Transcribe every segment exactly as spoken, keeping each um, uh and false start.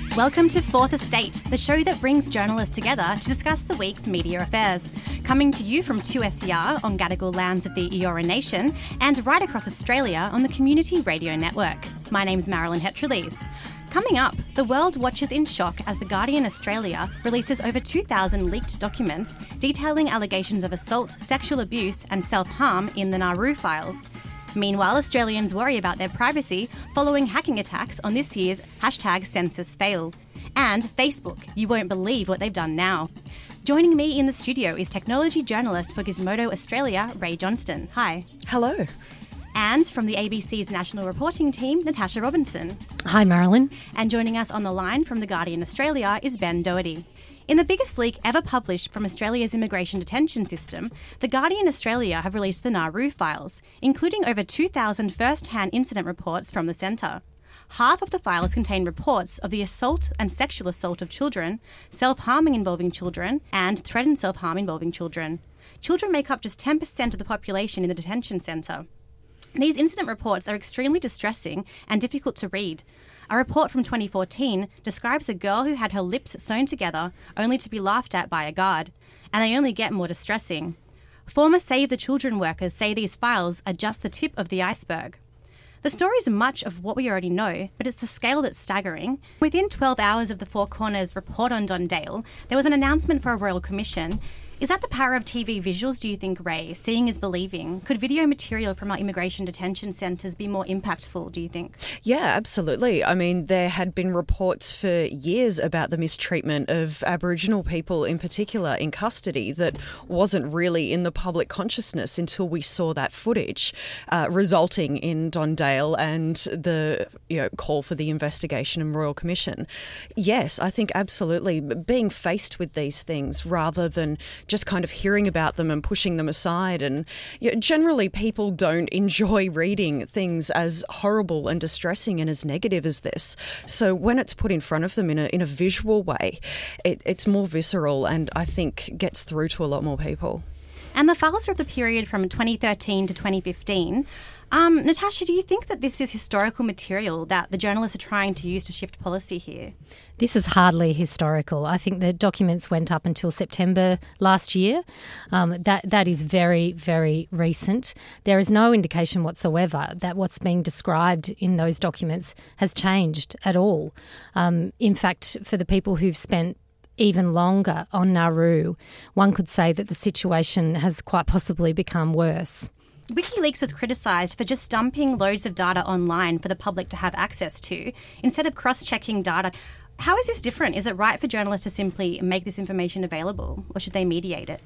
Welcome to Fourth Estate, the show that brings journalists together to discuss the week's media affairs. Coming to you from two S E R on Gadigal lands of the Eora Nation and right across Australia on the Community Radio Network. My name's Marilyn Hetrelise. Coming up, the world watches in shock as The Guardian Australia releases over two thousand leaked documents detailing allegations of assault, sexual abuse and self-harm in the Nauru files. Meanwhile, Australians worry about their privacy following hacking attacks on this year's hashtag census fail. And Facebook, you won't believe what they've done now. Joining me in the studio is technology journalist for Gizmodo Australia, Ray Johnston. Hi. Hello. And from the A B C's national reporting team, Natasha Robinson. Hi, Marilyn. And joining us on the line from The Guardian Australia is Ben Doherty. In the biggest leak ever published from Australia's immigration detention system, The Guardian Australia have released the Nauru files, including over two thousand first-hand incident reports from the centre. Half of the files contain reports of the assault and sexual assault of children, self-harming involving children, and threatened self-harm involving children. Children make up just ten percent of the population in the detention centre. These incident reports are extremely distressing and difficult to read. A report from twenty fourteen describes a girl who had her lips sewn together only to be laughed at by a guard, and they only get more distressing. Former Save the Children workers say these files are just the tip of the iceberg. The story is much of what we already know, but it's the scale that's staggering. Within twelve hours of the Four Corners report on Don Dale, there was an announcement for a Royal Commission. Is that the power of T V visuals, do you think, Ray? Seeing is believing. Could video material from our immigration detention centres be more impactful, do you think? Yeah, absolutely. I mean, there had been reports for years about the mistreatment of Aboriginal people in particular in custody that wasn't really in the public consciousness until we saw that footage, uh, resulting in Don Dale and the you know, call for the investigation and Royal Commission. Yes, I think absolutely. Being faced with these things rather than just kind of hearing about them and pushing them aside. And you know, generally people don't enjoy reading things as horrible and distressing and as negative as this. So when it's put in front of them in a in a visual way, it, it's more visceral and I think gets through to a lot more people. And the files are of the period from twenty thirteen to twenty fifteen. Um, Natasha, do you think that this is historical material that the journalists are trying to use to shift policy here? This is hardly historical. I think the documents went up until September last year. Um, that that is very, very recent. There is no indication whatsoever that what's being described in those documents has changed at all. Um, in fact, for the people who've spent even longer on Nauru, one could say that the situation has quite possibly become worse. WikiLeaks was criticised for just dumping loads of data online for the public to have access to, instead of cross-checking data. How is this different? Is it right for journalists to simply make this information available, or should they mediate it?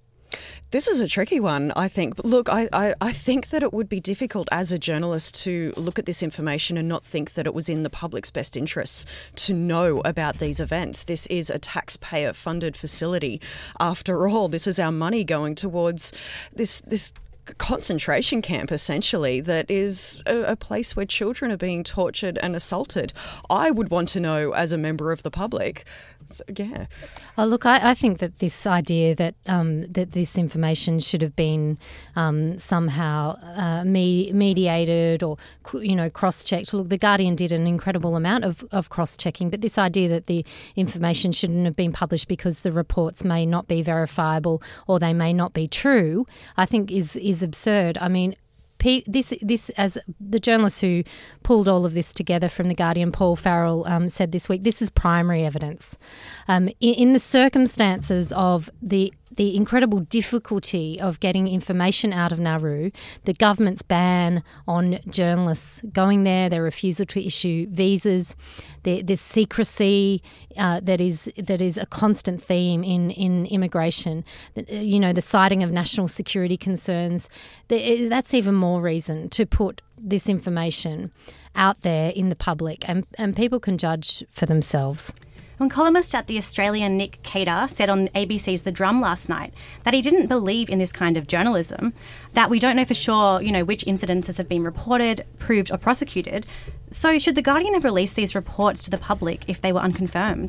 This is a tricky one, I think. But look, I, I, I think that it would be difficult as a journalist to look at this information and not think that it was in the public's best interests to know about these events. This is a taxpayer-funded facility. After all, this is our money going towards this this concentration camp, essentially, that is a, a place where children are being tortured and assaulted. I would want to know as a member of the public. So, yeah. Oh, look, I, I think that this idea that um, that this information should have been um, somehow uh, me- mediated or, you know, cross-checked. Look, The Guardian did an incredible amount of, of cross-checking, but this idea that the information shouldn't have been published because the reports may not be verifiable or they may not be true, I think is is absurd. I mean, This, this, as the journalist who pulled all of this together from The Guardian, Paul Farrell, um, said this week, this is primary evidence. Um, in, in the circumstances of the the incredible difficulty of getting information out of Nauru, the government's ban on journalists going there, their refusal to issue visas, the, this secrecy uh, that is that is a constant theme in, in immigration, you know, the citing of national security concerns, that's even more reason to put this information out there in the public, and, and people can judge for themselves. When columnist at The Australian Nick Cater said on A B C's The Drum last night that he didn't believe in this kind of journalism, that we don't know for sure, you know, which incidences have been reported, proved or prosecuted. So should The Guardian have released these reports to the public if they were unconfirmed?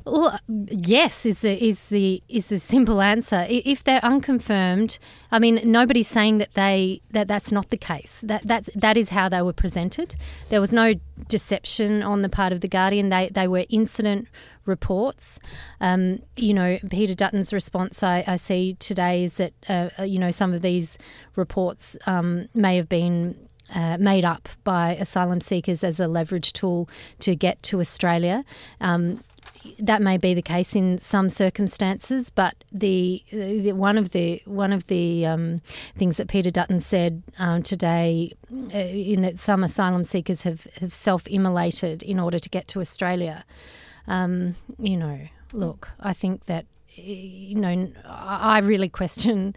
Well, yes, is the is the is the simple answer. If they're unconfirmed, I mean, nobody's saying that they that that's not the case. That that that is how they were presented. There was no deception on the part of the Guardian. They they were incident reports. Um, you know, Peter Dutton's response I, I see today is that uh, you know some of these reports um, may have been Uh, made up by asylum seekers as a leverage tool to get to Australia. Um, that may be the case in some circumstances, but the, the one of the one of the um, things that Peter Dutton said um, today, uh, in that some asylum seekers have, have self-immolated in order to get to Australia. Um, you know, look, I think that you know I really question.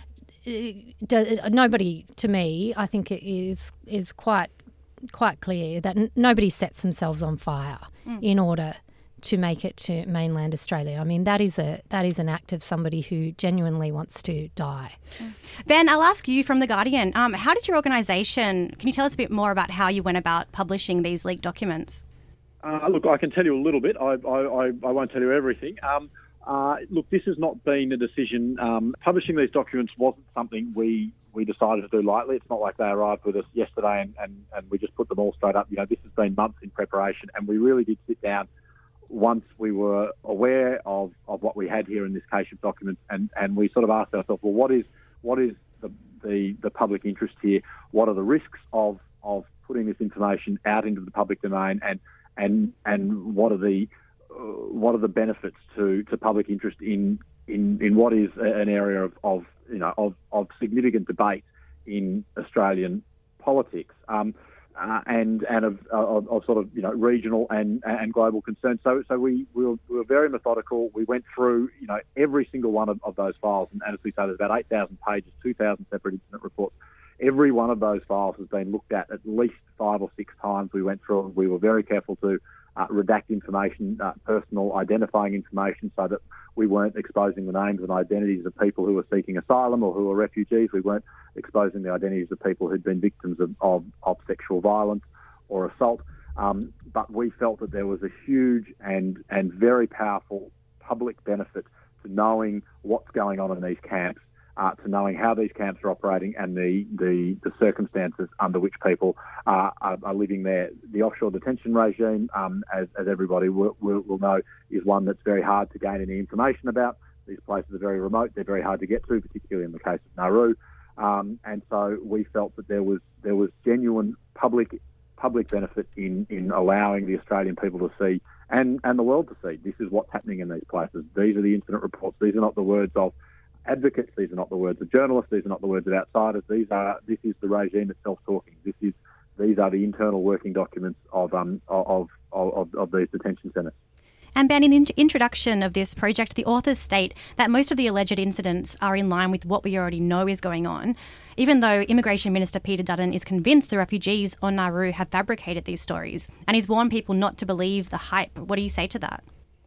Nobody, to me, I think it is is quite quite clear that n- nobody sets themselves on fire mm. in order to make it to mainland Australia. I mean, that is a that is an act of somebody who genuinely wants to die. Mm. Ben, I'll ask you from The Guardian. Um, how did your organisation? Can you tell us a bit more about how you went about publishing these leaked documents? Uh, look, I can tell you a little bit. I I, I, I won't tell you everything. Um, Uh, look, this has not been a decision. Um, publishing these documents wasn't something we, we decided to do lightly. It's not like they arrived with us yesterday and, and, and we just put them all straight up. You know, this has been months in preparation, and we really did sit down once we were aware of, of what we had here in this case of documents, and, and we sort of asked ourselves, well, what is what is the, the, the public interest here? What are the risks of, of putting this information out into the public domain, and and and what are the what are the benefits to, to public interest in, in, in what is an area of, of you know of, of significant debate in Australian politics, um, uh, and and of, of, of sort of you know regional and and global concern. So so we, we, were, we were very methodical. We went through you know every single one of, of those files, and as we say, there's about eight thousand pages, two thousand separate incident reports. Every one of those files has been looked at at least five or six times. We went through, and we were very careful to Uh, redact information, uh, personal identifying information, so that we weren't exposing the names and identities of people who were seeking asylum or who were refugees. We weren't exposing the identities of people who'd been victims of, of, of sexual violence or assault. Um, but we felt that there was a huge and, and very powerful public benefit to knowing what's going on in these camps, Uh, to knowing how these camps are operating and the, the, the circumstances under which people uh, are, are living there. The offshore detention regime, um, as, as everybody will, will, will know, is one that's very hard to gain any information about. These places are very remote. They're very hard to get to, particularly in the case of Nauru. Um, and so we felt that there was there was genuine public public benefit in, in allowing the Australian people to see and, and the world to see this is what's happening in these places. These are the incident reports. These are not the words of advocates. These are not the words of journalists. These are not the words of outsiders. These are this is the regime itself talking. This is these are the internal working documents of um of of, of these detention centres. And Ben, in the introduction of this project, the authors state that most of the alleged incidents are in line with what we already know is going on, even though Immigration Minister Peter Dutton is convinced the refugees on Nauru have fabricated these stories, and he's warned people not to believe the hype. What do you say to that?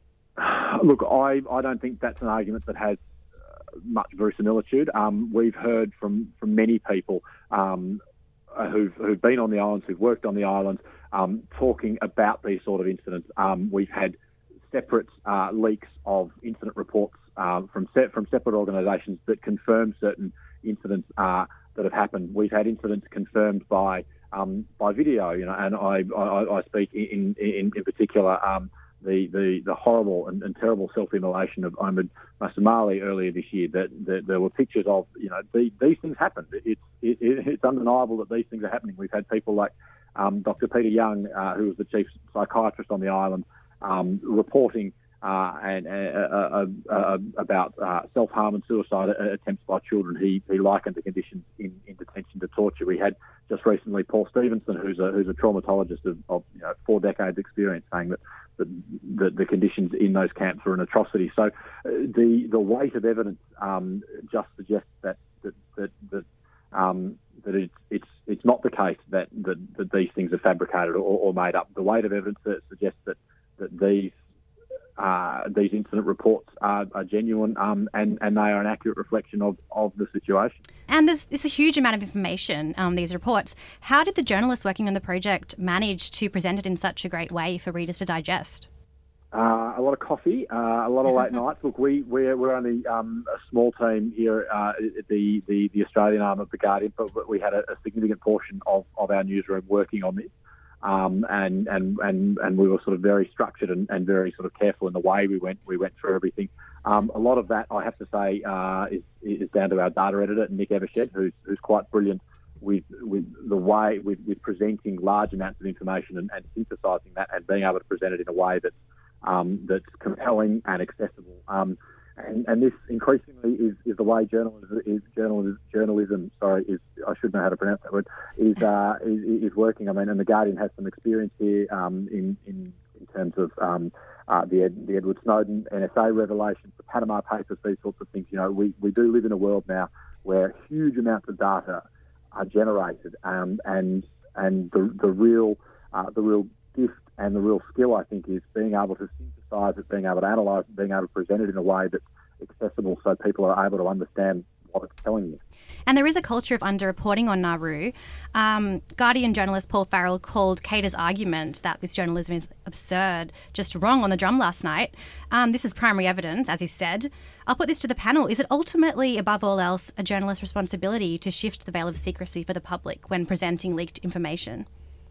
Look, I, I don't think that's an argument that has much verisimilitude. Um, we've heard from, from many people um, who've, who've been on the islands, who've worked on the islands, um, talking about these sort of incidents. Um, we've had separate uh, leaks of incident reports um, from se- from separate organisations that confirm certain incidents uh, that have happened. We've had incidents confirmed by um, by video, you know, and I, I, I speak in in, in particular. Um, The, the, the horrible and, and terrible self-immolation of Ahmed Masumali earlier this year. That, that there were pictures of, you know, the, these things happened. It's it, it's undeniable that these things are happening. We've had people like um, Doctor Peter Young, uh, who was the chief psychiatrist on the island, um, reporting uh, and uh, uh, uh, about uh, self-harm and suicide attempts by children. He he likened the conditions in, in detention to torture. We had just recently Paul Stevenson, who's a who's a traumatologist of, of you know, four decades experience, saying that The, the, the conditions in those camps are an atrocity. So uh, the the weight of evidence um, just suggests that that that, that, um, that it's it's it's not the case that that, that these things are fabricated or, or made up. The weight of evidence that suggests that that these uh, these incident reports are, are genuine um, and and they are an accurate reflection of, of the situation. And there's, there's a huge amount of information, um, these reports. How did the journalists working on the project manage to present it in such a great way for readers to digest? Uh, lot of coffee, uh, a lot of late nights. Look, we we're, we're only um, a small team here uh, at the, the the Australian arm of the Guardian, but we had a, a significant portion of, of our newsroom working on this, um, and, and and and we were sort of very structured and, and very sort of careful in the way we went we went through everything. Um, a lot of that, I have to say, uh, is is down to our data editor, Nick Evershed, who's who's quite brilliant with with the way with, with presenting large amounts of information and, and synthesising that and being able to present it in a way that's um, that's compelling and accessible. Um, and, and this increasingly is, is the way journalism is journalism, journalism. Sorry, is I should know how to pronounce that word. Is uh, is, is working. I mean, and the Guardian has some experience here um, in, in in terms of um, uh, the Ed, the Edward Snowden N S A revelations, the Panama Papers, these sorts of things. You know, we, we do live in a world now where huge amounts of data are generated, um, and and the the real uh, the real gift and the real skill, I think, is being able to synthesise it, being able to analyse it, being able to present it in a way that's accessible, so people are able to understand what it's telling you. And there is a culture of underreporting on Nauru. Um, Guardian journalist Paul Farrell called Kater's argument that this journalism is absurd just wrong on the drum last night. Um, this is primary evidence, as he said. I'll put this to the panel. Is it ultimately, above all else, a journalist's responsibility to shift the veil of secrecy for the public when presenting leaked information?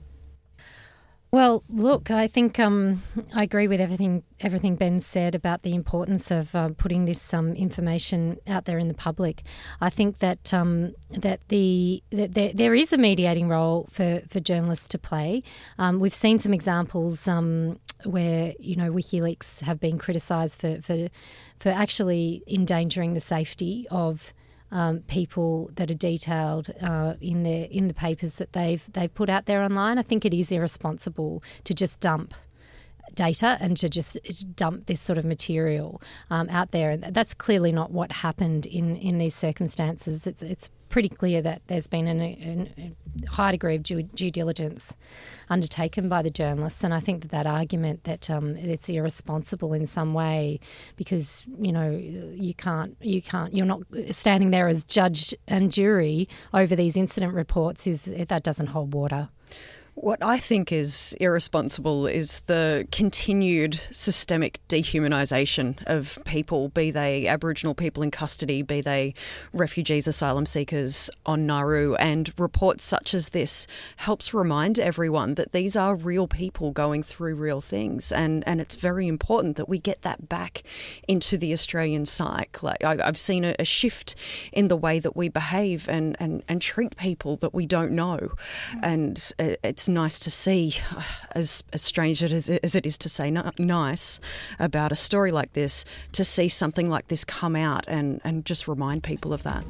Well, look, I think um, I agree with everything everything Ben said about the importance of uh, putting this um, information out there in the public. I think that um, that the that there, there is a mediating role for, for journalists to play. Um, we've seen some examples um, where you know WikiLeaks have been criticised for, for for actually endangering the safety of Um, people that are detailed uh, in the in the papers that they've they've put out there online. I think it is irresponsible to just dump data and to just dump this sort of material um, out there, and that's clearly not what happened in, in these circumstances. It's it's pretty clear that there's been an, an, a high degree of due, due diligence undertaken by the journalists, and I think that that argument that um, it's irresponsible in some way because you know you can't you can't you're not standing there as judge and jury over these incident reports is that doesn't hold water. What I think is irresponsible is the continued systemic dehumanisation of people, be they Aboriginal people in custody, be they refugees, asylum seekers on Nauru. And reports such as this helps remind everyone that these are real people going through real things. And, and it's very important that we get that back into the Australian psyche. Like I, I've seen a, a shift in the way that we behave and, and, and treat people that we don't know. And it's nice to see, as, as strange as it, as it is to say n- nice about a story like this, to see something like this come out and, and just remind people of that.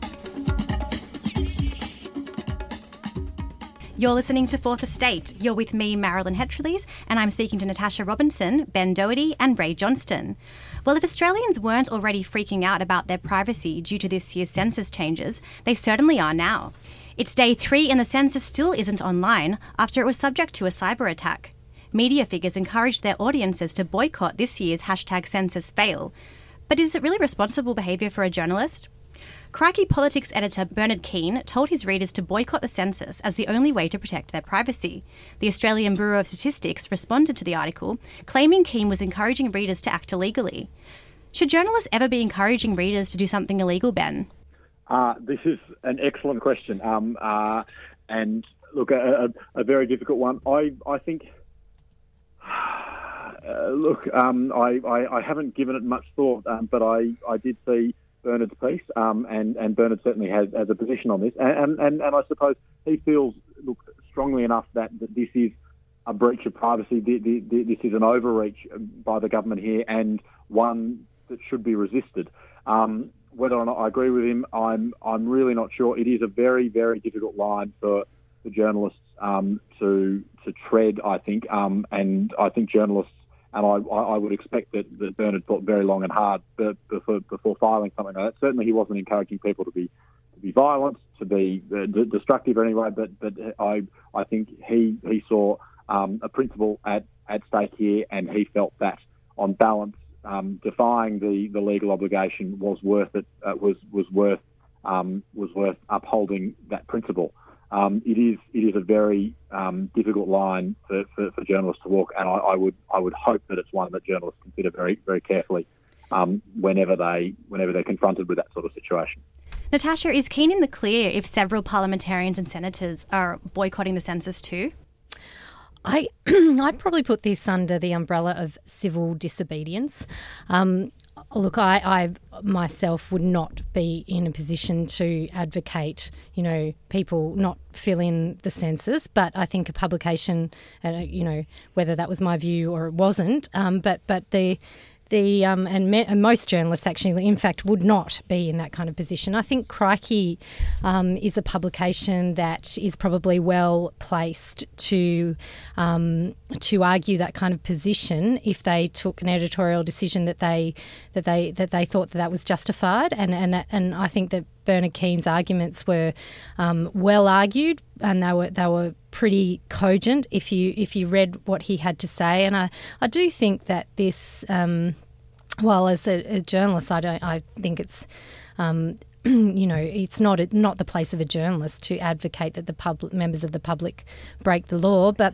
You're listening to Fourth Estate. You're with me, Marilyn Hetreleys, and I'm speaking to Natasha Robinson, Ben Doherty and Ray Johnston. Well, if Australians weren't already freaking out about their privacy due to this year's census changes, they certainly are now. It's day three and the census still isn't online after it was subject to a cyber attack. Media figures encouraged their audiences to boycott this year's hashtag census fail. But is it really responsible behaviour for a journalist? Crikey Politics editor Bernard Keane told his readers to boycott the census as the only way to protect their privacy. The Australian Bureau of Statistics responded to the article, claiming Keane was encouraging readers to act illegally. Should journalists ever be encouraging readers to do something illegal, Ben? Uh, this is an excellent question, um, uh, and look, a, a, a very difficult one. I, I think, uh, look, um, I, I, I haven't given it much thought, um, but I, I did see Bernard's piece, um, and, and Bernard certainly has, has a position on this, and, and, and I suppose he feels, look, strongly enough that, that this is a breach of privacy, this is an overreach by the government here, and one that should be resisted. Um, Whether or not I agree with him, I'm I'm really not sure. It is a very, very difficult line for the journalists um, to to tread, I think. Um, and I think journalists, and I, I would expect that, that Bernard thought very long and hard before, before filing something like that. Certainly he wasn't encouraging people to be to be violent, to be uh, destructive anyway, but but I I think he, he saw um, a principle at, at stake here, and he felt that on balance, Um, defying the, the legal obligation was worth it. Uh, was was worth um, was worth upholding that principle. um, it is it is a very um, difficult line for, for, for journalists to walk, and I, I would I would hope that it's one that journalists consider very very carefully um, whenever they whenever they're confronted with that sort of situation. Natasha, is Keane in the clear if several parliamentarians and senators are boycotting the census too? I, I'd probably put this under the umbrella of civil disobedience. Um, look, I, I myself would not be in a position to advocate, you know, people not fill in the census, but I think a publication, uh, you know, whether that was my view or it wasn't, um, but but the The um, and, me, and most journalists actually, in fact, would not be in that kind of position. I think Crikey um, is a publication that is probably well placed to um, to argue that kind of position if they took an editorial decision that they that they that they thought that that was justified. And and that, and I think that Bernard Keane's arguments were um, well argued, and they were they were pretty cogent if you if you read what he had to say. And I, I do think that this, um, well, as a, a journalist, I don't I think it's um, you know it's not a, not the place of a journalist to advocate that the public members of the public break the law, but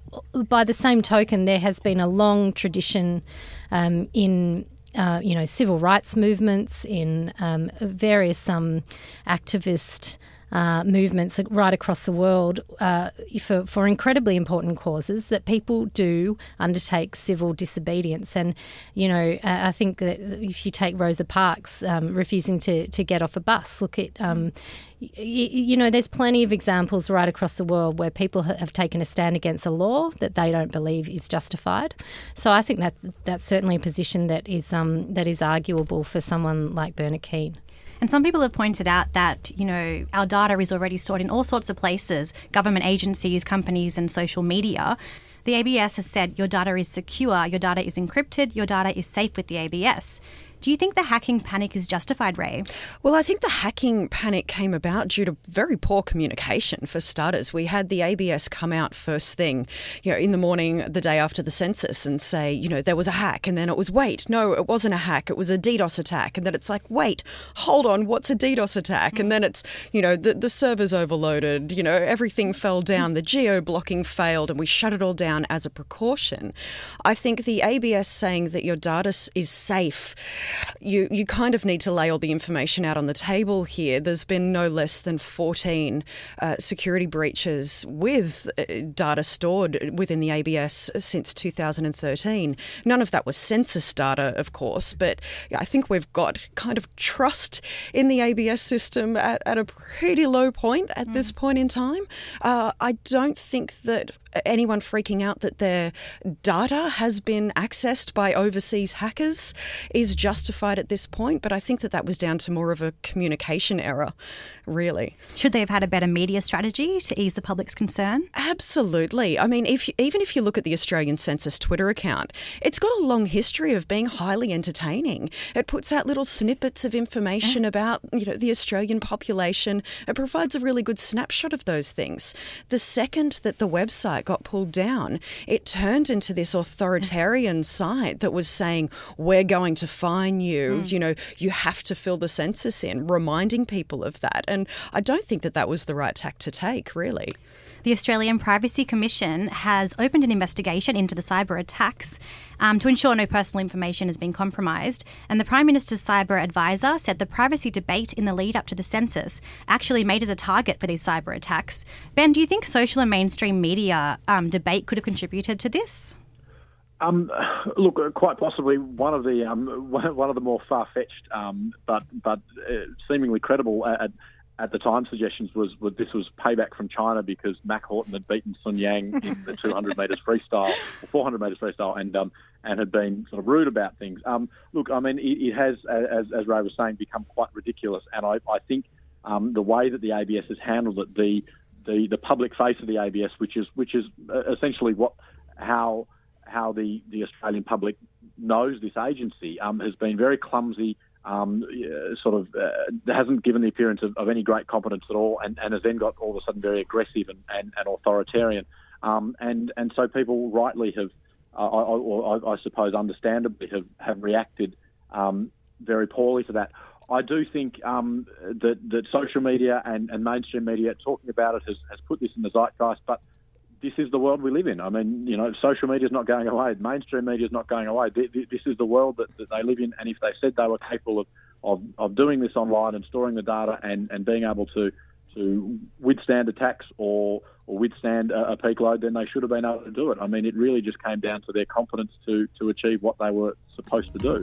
by the same token, there has been a long tradition um, in. Uh, you know, civil rights movements, in um, various um, activist uh, movements right across the world uh, for, for incredibly important causes that people do undertake civil disobedience. And, you know, uh, I think that if you take Rosa Parks um, refusing to, to get off a bus, look at, um, y- you know, there's plenty of examples right across the world where people ha- have taken a stand against a law that they don't believe is justified. So I think that that's certainly a position that is um, that is arguable for someone like Bernard Keane. And some people have pointed out that, you know, our data is already stored in all sorts of places, government agencies, companies and social media. The A B S has said your data is secure, your data is encrypted, your data is safe with the A B S. Do you think the hacking panic is justified, Ray? Well, I think the hacking panic came about due to very poor communication, for starters. We had the A B S come out first thing, you know, in the morning, the day after the census, and say, you know, there was a hack, and then it was, wait, no, it wasn't a hack, it was a DDoS attack, and then it's like, wait, hold on, what's a DDoS attack? Mm. And then it's, you know, the, the servers overloaded, you know, everything fell down, the geo-blocking failed, and we shut it all down as a precaution. I think the A B S saying that your data is safe, You you kind of need to lay all the information out on the table here. There's been no less than fourteen uh, security breaches with uh, data stored within the A B S since two thousand thirteen. None of that was census data, of course, but I think we've got kind of trust in the A B S system at, at a pretty low point at mm. this point in time. Uh, I don't think that anyone freaking out that their data has been accessed by overseas hackers is justified at this point, but I think that that was down to more of a communication error, really. Should they have had a better media strategy to ease the public's concern? Absolutely. I mean, if even if you look at the Australian Census Twitter account, it's got a long history of being highly entertaining. It puts out little snippets of information yeah. about, you know, the Australian population. It provides a really good snapshot of those things. The second that the website got pulled down, it turned into this authoritarian site that was saying, we're going to fine you, mm. you know, you have to fill the census in, reminding people of that. And I don't think that that was the right tack to take, really. The Australian Privacy Commission has opened an investigation into the cyber attacks um, to ensure no personal information has been compromised. And the Prime Minister's cyber advisor said the privacy debate in the lead up to the census actually made it a target for these cyber attacks. Ben, do you think social and mainstream media um, debate could have contributed to this? Um, look, quite possibly one of the um, one of the more far-fetched, um, but but uh, seemingly credible at, at the time suggestions was, was this was payback from China because Mac Horton had beaten Sun Yang in the two hundred metres freestyle, or four hundred metres freestyle, and um, and had been sort of rude about things. Um, look, I mean, it, it has, as as Ray was saying, become quite ridiculous, and I, I think um, the way that the A B S has handled it, the the the public face of the A B S, which is which is essentially what how. how the, the Australian public knows this agency, um, has been very clumsy, um, sort of uh, hasn't given the appearance of, of any great competence at all, and, and has then got all of a sudden very aggressive and, and, and authoritarian. Um, and, and so people rightly have, uh, or I, I suppose understandably, have, have reacted um, very poorly to that. I do think um, that, that social media and, and mainstream media talking about it has, has put this in the zeitgeist, but this is the world we live in. I mean, you know, social media is not going away. Mainstream media is not going away. This is the world that, that they live in, and if they said they were capable of, of, of doing this online and storing the data and, and being able to to withstand attacks or or withstand a, a peak load, then they should have been able to do it. I mean, it really just came down to their confidence to, to achieve what they were supposed to do.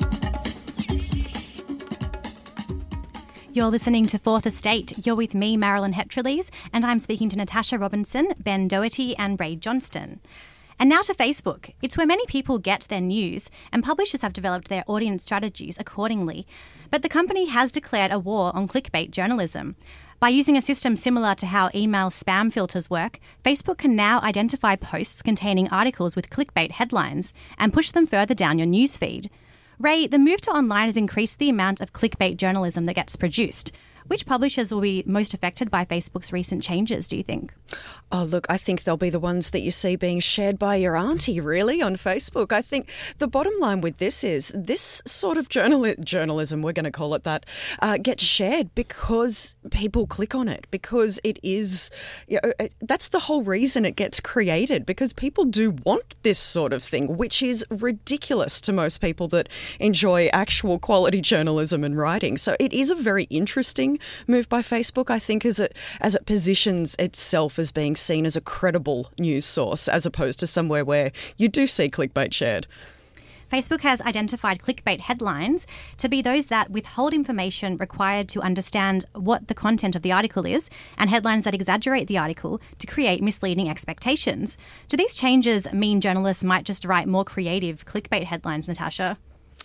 You're listening to Fourth Estate. You're with me, Marilyn Hetrelise, and I'm speaking to Natasha Robinson, Ben Doherty and Ray Johnston. And now to Facebook. It's where many people get their news, and publishers have developed their audience strategies accordingly. But the company has declared a war on clickbait journalism. By using a system similar to how email spam filters work, Facebook can now identify posts containing articles with clickbait headlines and push them further down your newsfeed. Ray, the move to online has increased the amount of clickbait journalism that gets produced. Which publishers will be most affected by Facebook's recent changes, do you think? Oh, look, I think they'll be the ones that you see being shared by your auntie, really, on Facebook. I think the bottom line with this is this sort of journal- journalism, we're going to call it that, uh, gets shared because people click on it, because it is, you know, that's the whole reason it gets created, because people do want this sort of thing, which is ridiculous to most people that enjoy actual quality journalism and writing. So it is a very interesting move by Facebook, I think, as it as it positions itself as being seen as a credible news source as opposed to somewhere where you do see clickbait shared. Facebook has identified clickbait headlines to be those that withhold information required to understand what the content of the article is, and headlines that exaggerate the article to create misleading expectations. Do these changes mean journalists might just write more creative clickbait headlines, Natasha?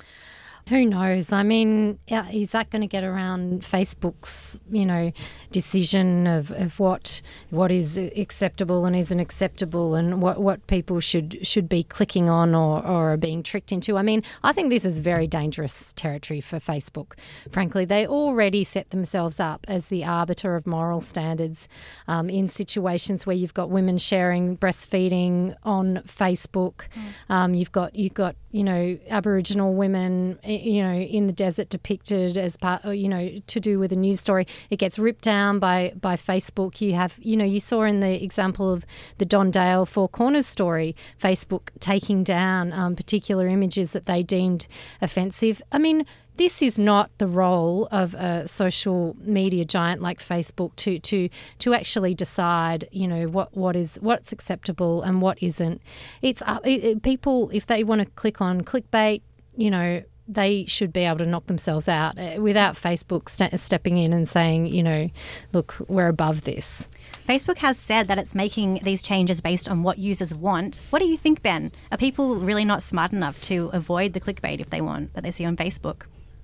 Who knows? I mean, is that going to get around Facebook's, you know, decision of, of what what is acceptable and isn't acceptable, and what, what people should should be clicking on or, or are being tricked into? I mean, I think this is very dangerous territory for Facebook. Frankly, they already set themselves up as the arbiter of moral standards um, in situations where you've got women sharing breastfeeding on Facebook. Mm. Um, you've got you've got you know Aboriginal women, you know, in the desert depicted as part, you know, to do with a news story. It gets ripped down by, by Facebook. You have, you know, you saw in the example of the Don Dale Four Corners story, Facebook taking down um, particular images that they deemed offensive. I mean, this is not the role of a social media giant like Facebook to to to actually decide, you know, what, what is what's acceptable and what isn't. It's uh, it, it, people, if they want to click on clickbait, you know, they should be able to knock themselves out without Facebook st- stepping in and saying, you know, look, we're above this. Facebook has said that it's making these changes based on what users want. What do you think, Ben? Are people really not smart enough to avoid the clickbait if they want that they see on Facebook?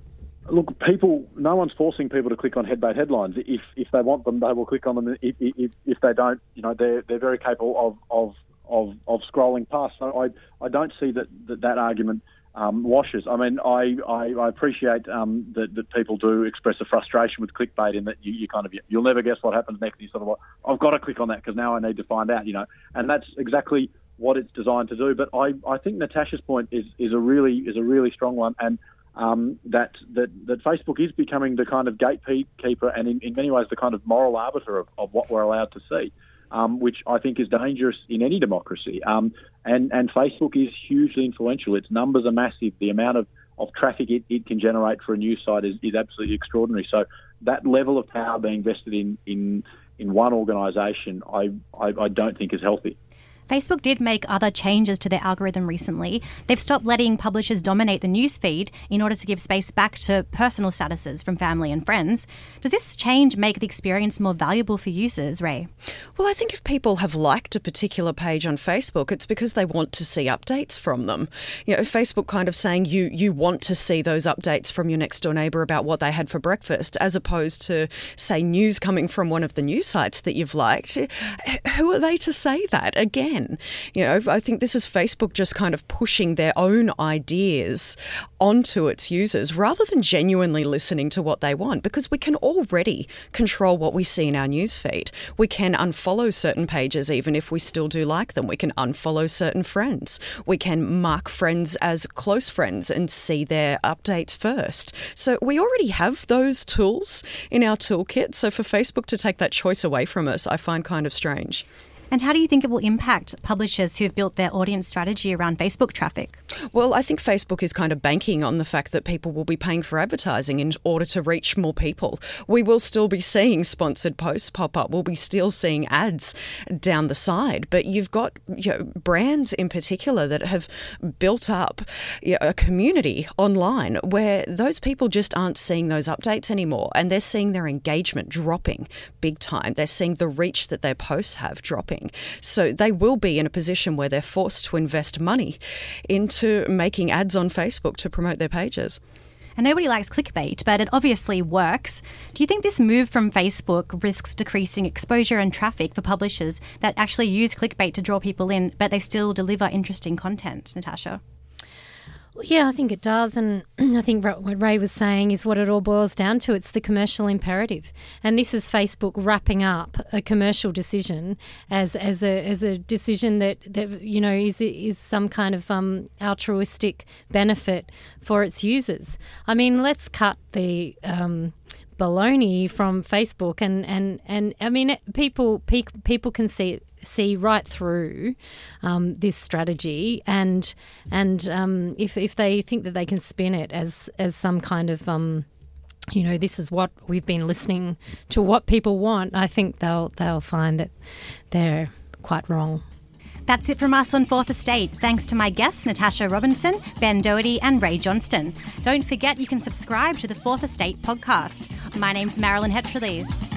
Look, people, no one's forcing people to click on headbait headlines. If if they want them, they will click on them. If if, if they don't, you know, they're they're very capable of of of, of scrolling past. So I I don't see that that, that argument Um, washes. I mean, I, I, I appreciate um, that, that people do express a frustration with clickbait in that you, you kind of, you'll never guess what happens next. You sort of like, I've got to click on that because now I need to find out, you know, and that's exactly what it's designed to do. But I, I think Natasha's point is, is a really is a really strong one, and um, that, that that Facebook is becoming the kind of gatekeeper and in, in many ways the kind of moral arbiter of, of what we're allowed to see. Um, which I think is dangerous in any democracy. Um, and, and Facebook is hugely influential. Its numbers are massive. The amount of, of traffic it, it can generate for a news site is, is absolutely extraordinary. So that level of power being vested in, in, in one organisation, I, I, I don't think is healthy. Facebook did make other changes to their algorithm recently. They've stopped letting publishers dominate the newsfeed in order to give space back to personal statuses from family and friends. Does this change make the experience more valuable for users, Ray? Well, I think if people have liked a particular page on Facebook, it's because they want to see updates from them. You know, Facebook kind of saying you you want to see those updates from your next door neighbour about what they had for breakfast, as opposed to, say, news coming from one of the news sites that you've liked. Who are they to say that? Again, again. You know, I think this is Facebook just kind of pushing their own ideas onto its users rather than genuinely listening to what they want, because we can already control what we see in our newsfeed. We can unfollow certain pages even if we still do like them. We can unfollow certain friends. We can mark friends as close friends and see their updates first. So we already have those tools in our toolkit. So for Facebook to take that choice away from us, I find kind of strange. And how do you think it will impact publishers who have built their audience strategy around Facebook traffic? Well, I think Facebook is kind of banking on the fact that people will be paying for advertising in order to reach more people. We will still be seeing sponsored posts pop up. We'll be still seeing ads down the side. But you've got, you know, brands in particular that have built up, you know, a community online where those people just aren't seeing those updates anymore, and they're seeing their engagement dropping big time. They're seeing the reach that their posts have dropping. So they will be in a position where they're forced to invest money into making ads on Facebook to promote their pages. And nobody likes clickbait, but it obviously works. Do you think this move from Facebook risks decreasing exposure and traffic for publishers that actually use clickbait to draw people in, but they still deliver interesting content, Natasha? Yeah, I think it does. And I think what Ray was saying is what it all boils down to. It's the commercial imperative. And this is Facebook wrapping up a commercial decision as as a as a decision that, that you know, is is some kind of um, altruistic benefit for its users. I mean, let's cut the Um, baloney from Facebook, and, and, and I mean, people people can see see right through um, this strategy, and and um, if if they think that they can spin it as as some kind of um, you know, this is what we've been listening to, what people want, I think they'll they'll find that they're quite wrong. That's it from us on Fourth Estate. Thanks to my guests, Natasha Robinson, Ben Doherty and Ray Johnston. Don't forget you can subscribe to the Fourth Estate podcast. My name's Marilyn Hetrelise.